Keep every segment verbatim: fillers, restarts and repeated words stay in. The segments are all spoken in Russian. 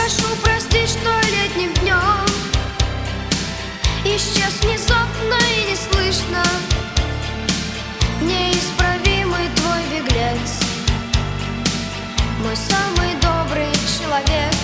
прошу простить, что летним днем исчез внезапно и неслышно неисправимый твой беглец, мой самый добрый человек.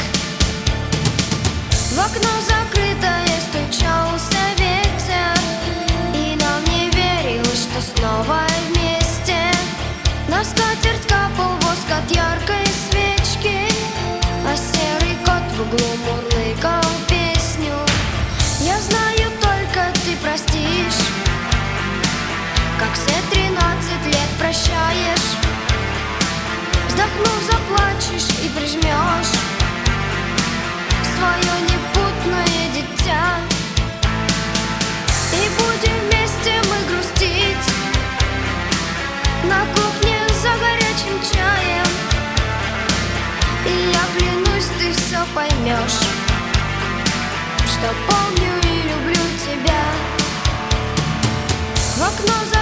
В окно закрытое стучался ветер, и нам не верилось, что снова вместе. На скатерть капал воск от яркой свечки, а серый кот в углу мурлыкал песню. Я знаю, только ты простишь, как все тринадцать лет прощаешь. Вздохнув, заплачешь и прижмешь свое непутное дитя. И будем вместе мы грустить на кухне за горячим чаем. И я клянусь, ты все поймешь, что помню и люблю тебя. В окно